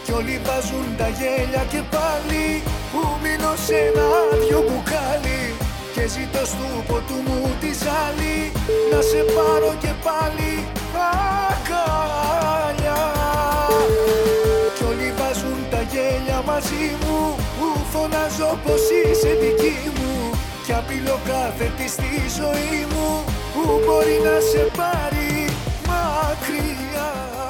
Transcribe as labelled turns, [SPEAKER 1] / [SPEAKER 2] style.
[SPEAKER 1] Κι όλοι βάζουν τα γέλια και πάλι που μείνω σε ένα άδειο μπουκάλι. Και ζητώ στου ποτού μου τη ζάλη να σε πάρω και πάλι αγκαλιά. Κι όλοι βάζουν τα γέλια μαζί μου που φωνάζω πως είσαι δική μου. Κι απειλώ κάθε τι στη ζωή μου που μπορεί να σε πάρει μακριά.